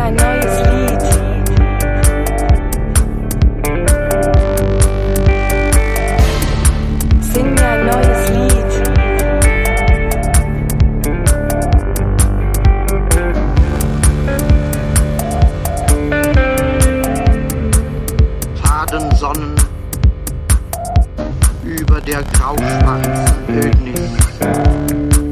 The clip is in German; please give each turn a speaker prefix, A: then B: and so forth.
A: ein neues Lied. Sing mir ein neues Lied.
B: Fadensonnen über der grauschwarzen Wildnis.